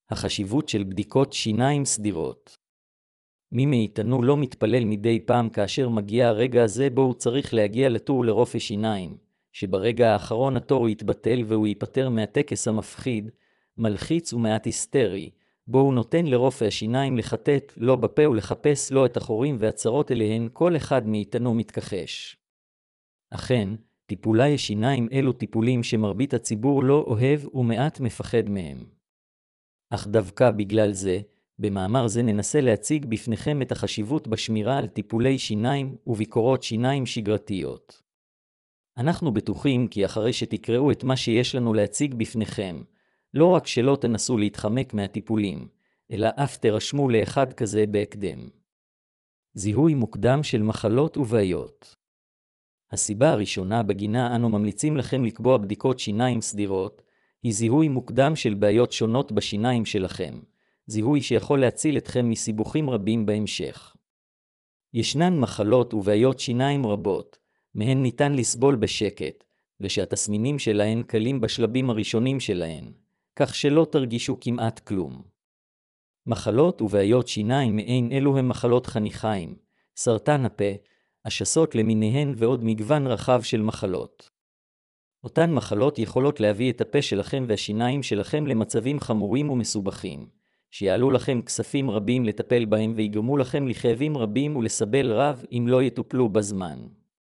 החשיבות של בדיקות שיניים סדירות. מי מאיתנו לא מתפלל מדי פעם כאשר מגיע הרגע הזה בו הוא צריך להגיע לתור לרופא שיניים, שברגע האחרון התור יתבטל והוא ייפטר מהטקס המפחיד, מלחיץ ומעט היסטרי, בו הוא נותן לרופא השיניים לחטט לו בפה ולחפש לו את החורים והצרות אליהן כל אחד מאיתנו מתכחש. אכן, טיפולי שיניים אלו טיפולים שמרבית הציבור לא אוהב ומעט מפחד מהם. אך דווקא בגלל זה, במאמר זה ננסה להציג בפניכם את החשיבות בשמירה על טיפולי שיניים וביקורות שיניים שגרתיות. אנחנו בטוחים כי אחרי שתקראו את מה שיש לנו להציג בפניכם, לא רק שלא תנסו להתחמק מהטיפולים, אלא אף תרשמו לאחד כזה בהקדם. זיהוי מוקדם של מחלות ובעיות. הסיבה הראשונה בגינה אנו ממליצים לכם לקבוע בדיקות שיניים סדירות, היא זיהוי מוקדם של בעיות שונות בשיניים שלכם, זיהוי שיכול להציל אתכם מסיבוכים רבים בהמשך. ישנן מחלות ובעיות שיניים רבות, מהן ניתן לסבול בשקט, ושהתסמינים שלהן קלים בשלבים הראשונים שלהן, כך שלא תרגישו כמעט כלום. מחלות ובעיות שיניים מעין אלו הם מחלות חניכיים, סרטן הפה, השסות למיניהן ועוד מגוון רחב של מחלות. אותן מחלות יכולות להביא את הפה שלכם והשיניים שלכם למצבים חמורים ומסובכים, שיעלו לכם כספים רבים לטפל בהם ויגרמו לכם לכאבים רבים ולסבל רב אם לא יטופלו בזמן.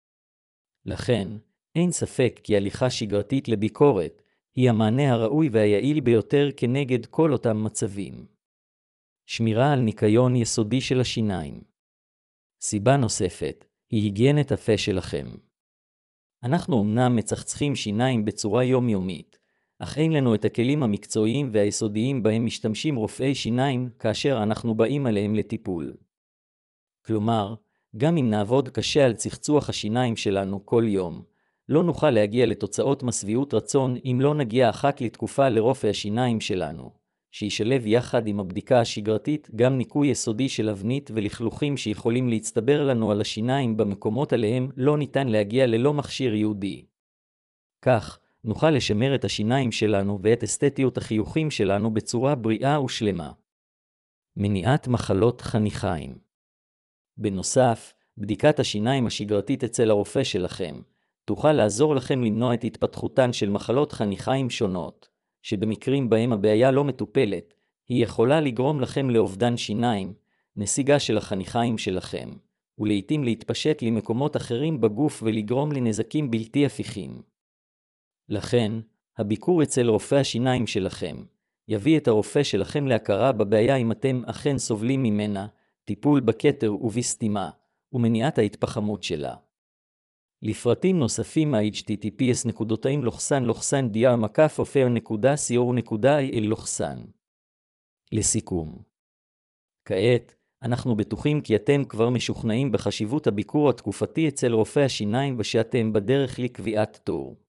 לכן, אין ספק כי הליכה שגרתית לביקורת היא המענה הראוי והיעיל ביותר כנגד כל אותם מצבים. שמירה על ניקיון יסודי של השיניים. סיבה נוספת היא היגיינת הפה שלכם. אנחנו אמנם מצחצחים שיניים בצורה יומיומית, אך אין לנו את הכלים המקצועיים והיסודיים בהם משתמשים רופאי שיניים כאשר אנחנו באים עליהם לטיפול. כלומר, גם אם נעבוד קשה על צחצוח השיניים שלנו כל יום, לא נוכל להגיע לתוצאות משביעות רצון אם לא נגיע אחת לתקופה לרופא השיניים שלנו, שישלב יחד עם הבדיקה השגרתית גם ניקוי יסודי של אבנית ולכלוכים שיכולים להצטבר לנו על השיניים במקומות עליהם לא ניתן להגיע ללא מכשיר ייעודי. כך, נוכל לשמר את השיניים שלנו ואת אסתטיות החיוכים שלנו בצורה בריאה ושלמה. מניעת מחלות חניכיים. בנוסף, בדיקת השיניים השגרתית אצל הרופא שלכם תוכל לעזור לכם למנוע את התפתחותן של מחלות חניכיים שונות, שבמקרים בהם הבעיה לא מטופלת, היא יכולה לגרום לכם לאובדן שיניים, נסיגה של החניכיים שלכם, ולעיתים להתפשט למקומות אחרים בגוף ולגרום לנזקים בלתי הפיכים. לכן, הביקור אצל רופא השיניים שלכם יביא את הרופא שלכם להכרה בבעיה אם אתם אכן סובלים ממנה, טיפול בכתר ובסתימה, ומניעת ההתפחמות שלה. לפרטים נוספים https://dr-offer.co.il. לסיכום. כעת, אנחנו בטוחים כי אתם כבר משוכנעים בחשיבות הביקור התקופתי אצל רופא השיניים ושאתם בדרך לקביעת תור.